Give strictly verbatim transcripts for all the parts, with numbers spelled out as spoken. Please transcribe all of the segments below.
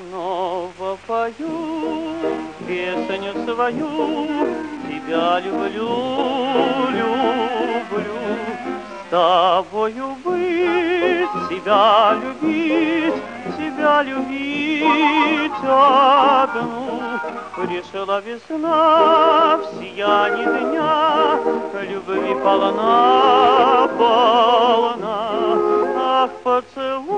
снова пою песню свою, тебя люблю, люблю. С тобою быть, тебя любить, тебя любить одну. Пришла весна в сиянии дня, любви полна, полна. Ах, поцелуй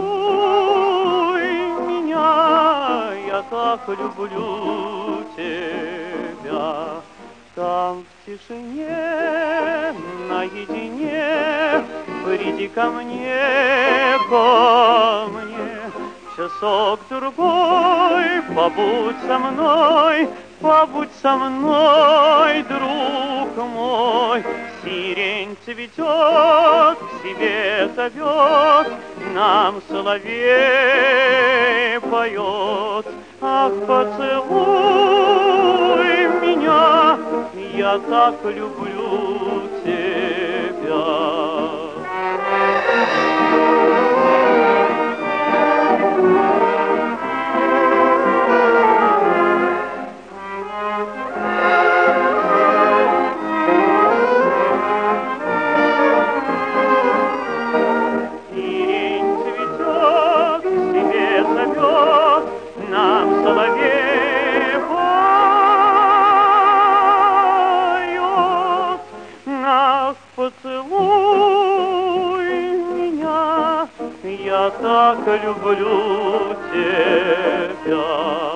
меня, я так люблю тебя. Там в тишине, наедине, приди ко мне, ко мне. Часок другой, побудь со мной, побудь со мной, друг мой. Сирень цветет, к себе зовет, нам соловей поет. Ах, поцелуй меня, я так люблю тебя. Нам соловей поет. Ах, поцелуй меня, я так люблю тебя.